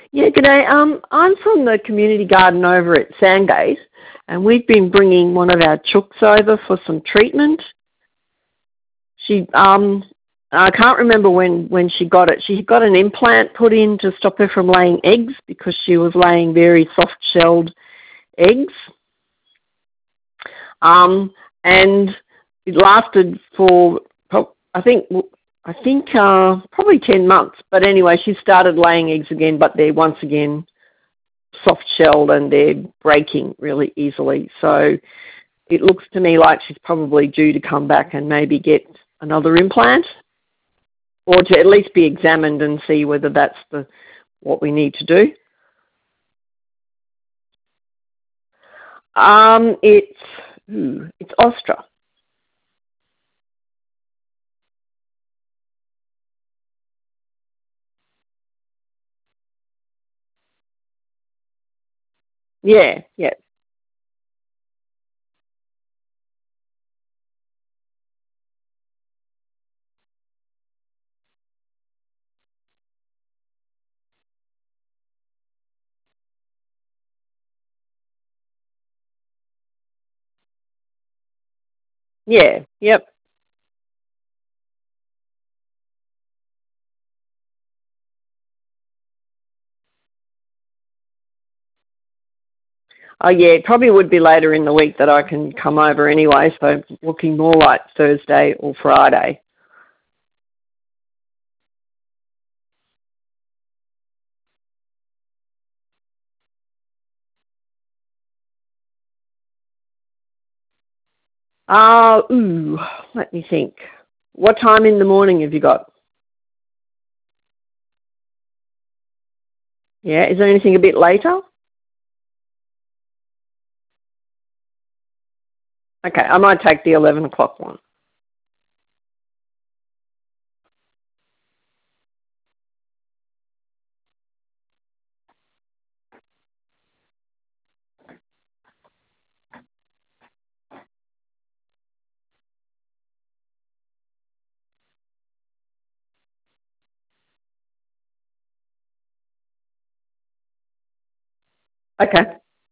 Yeah, g'day. I'm from the community garden over at Sandgate, and we've been bringing one of our chooks over for some treatment. She, I can't remember when she got it. She got an implant put in to stop her from laying eggs because she was laying very soft-shelled eggs. And it lasted for, I think probably 10 months. But anyway, she started laying eggs again, but they're once again soft-shelled and they're breaking really easily. So it looks to me like she's probably due to come back and maybe get another implant, or to at least be examined and see whether that's what we need to do. It's Ostra. Yeah, yeah. Yeah, yep. Oh yeah, it probably would be later in the week that I can come over anyway, so looking more like Thursday or Friday. Let me think. What time in the morning have you got? Yeah, is there anything a bit later? Okay, I might take the 11 o'clock one. Okay.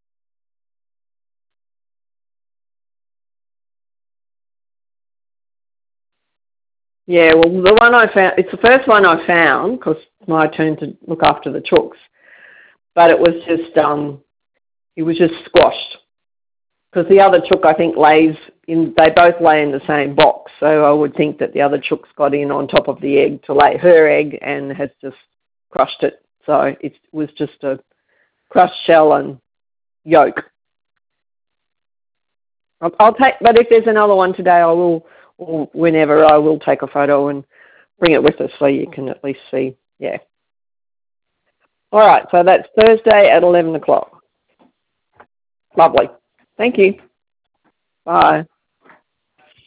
Yeah, well, the one I found, it's the first one I found because it's my turn to look after the chooks, but it was just squashed because the other chook I think they both lay in the same box, so I would think that the other chook's got in on top of the egg to lay her egg and has just crushed it. So it was just a crushed shell and yolk. I'll take, but if there's another one today, I will, or whenever, I will take a photo and bring it with us so you can at least see. Yeah. All right, so that's Thursday at 11 o'clock. Lovely. Thank you. Bye.